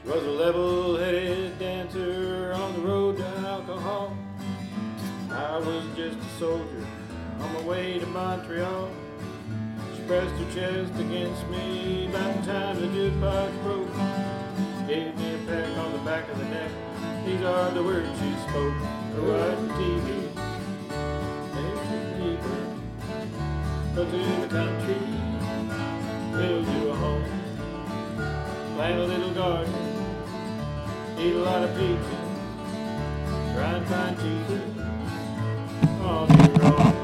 Was a level-headed dancer on the road to alcohol. I was just a soldier on my way to Montreal. She pressed her chest against me by the time the jukebox broke. Gave me a peck on the back of the neck. These are the words she spoke. Go out to TV, make deeper. Go to the country, build you a home. Plant a little garden, eat a lot of pizza. Try and find Jesus on your own.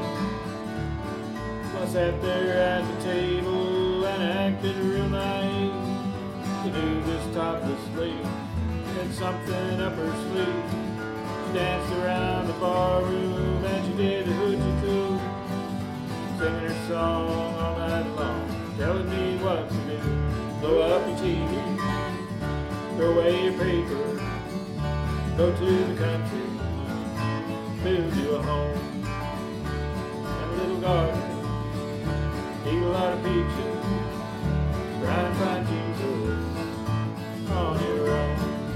I sat there at the table and acted real naive. To do this topless lady had something up her sleeve. She danced around the bar room and she did a hoochie coo, singing her song all night long, telling me what to do. Blow up your TV, throw away your paper, go to the country, build you a home and a little garden, eat a lot of peaches, try and find Jesus on your own.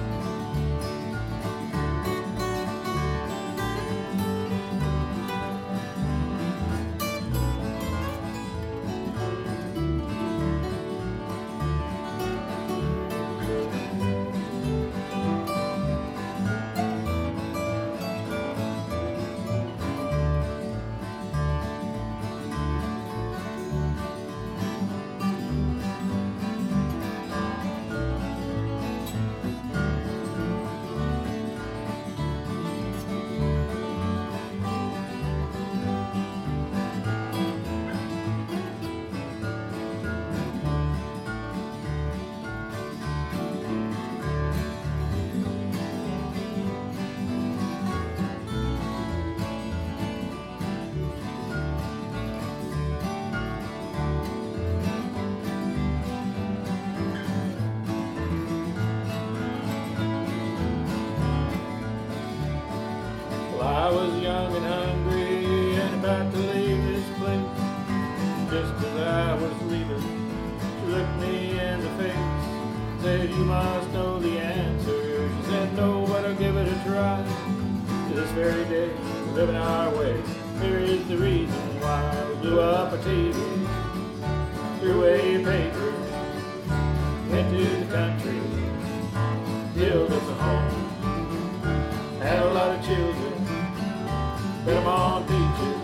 I was young and hungry and about to leave this place. Just as I was leaving, she looked me in the face, said, you must know the answer. She said, no, but I'll give it a try. To this very day, we're living our way. Here is the reason why. We blew up a TV, threw away paper, went to the country, built us a home, had a lot of children, bet them on peaches.